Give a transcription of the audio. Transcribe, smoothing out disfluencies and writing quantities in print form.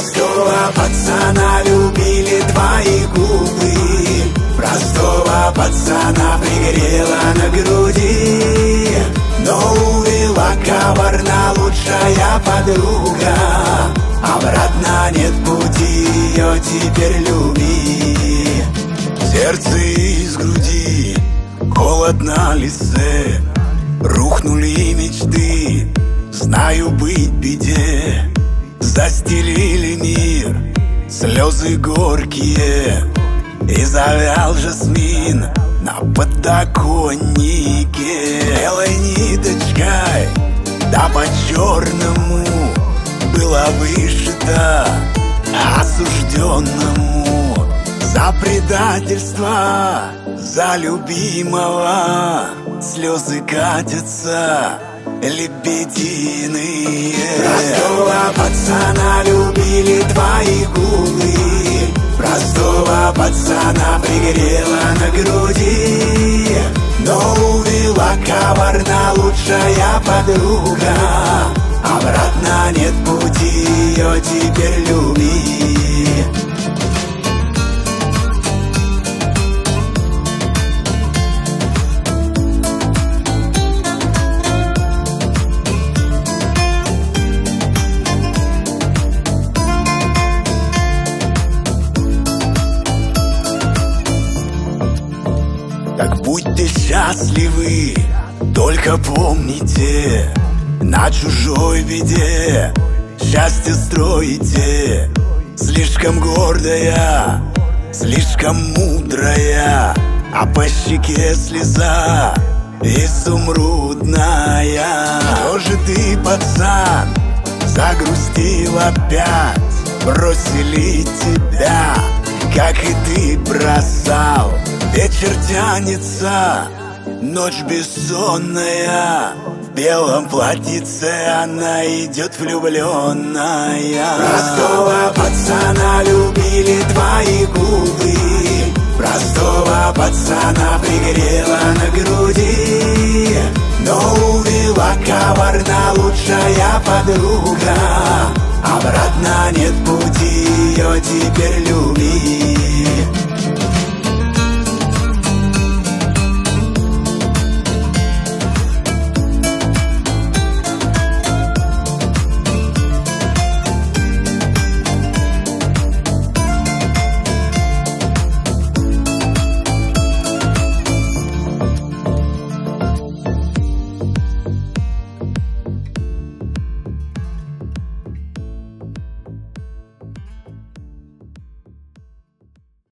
Простого пацана любили твои губы, простого пацана пригрела на груди. Но увела коварна лучшая подруга, обратно нет пути, ее теперь люби. Сердце из груди, холод на лице, рухнули мечты, знаю быть беде. Застелили мир слезы горькие, и завял жасмин на подоконнике. Белой ниточкой, да по-черному было вышито осужденному за предательство, за любимого. Слезы катятся лебединые. Простого пацана любили твои губы, простого пацана пригрела на груди. Но увела коварна лучшая подруга, обратно нет пути, ее теперь люби. Так будьте счастливы, только помните, на чужой беде счастье строите. Слишком гордая, слишком мудрая, а по щеке слеза изумрудная. Тоже ты, пацан, загрустил опять, бросили тебя, как и ты бросал. Вечер тянется, ночь бессонная, в белом платьице она идет влюбленная. Простого пацана любили твои губы, простого пацана пригрела на груди. Но увела коварна лучшая подруга, обратно нет пути, ее теперь люби.